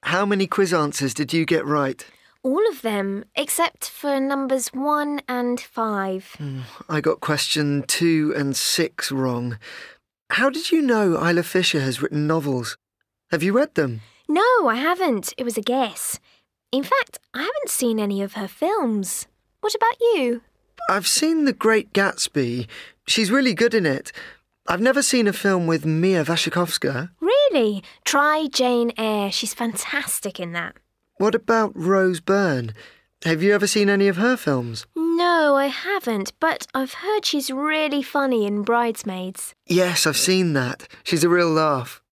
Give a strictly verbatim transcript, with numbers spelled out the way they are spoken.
How many quiz answers did you get right? All of them, except for numbers one and five. Mm, I got question two and six wrong. How did you know Isla Fisher has written novels? Have you read them? No, I haven't. It was a guess. In fact, I haven't seen any of her films. What about you? I've seen The Great Gatsby. She's really good in it. I've never seen a film with Mia Wasikowska. Really? Try Jane Eyre. She's fantastic in that. What about Rose Byrne? Have you ever seen any of her films? No, I haven't, but I've heard she's really funny in Bridesmaids. Yes, I've seen that. She's a real laugh.